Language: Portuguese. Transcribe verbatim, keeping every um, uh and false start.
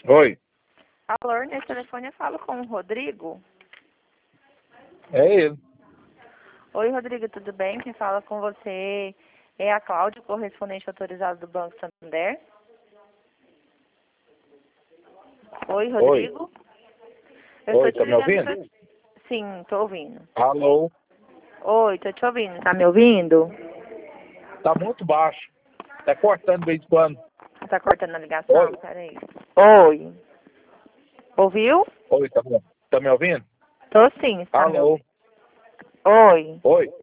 Oi, Alô, nesse telefone eu falo com o Rodrigo. é ele. Oi, Rodrigo, tudo bem? Quem fala com você é a Cláudia, correspondente autorizado do Banco Santander. Oi, Rodrigo. Eu Oi, estou tá te me ligando ouvindo? pra... Sim, tô ouvindo. Alô, Oi, tô te ouvindo. Tá me ouvindo? tá muito baixo. Tá cortando de vez em quando. Tá cortando a ligação? Oi, Peraí. Oi. Ouviu? oi, tá me, tá me ouvindo? Tô sim, está me Alô, ouvindo. Oi. oi.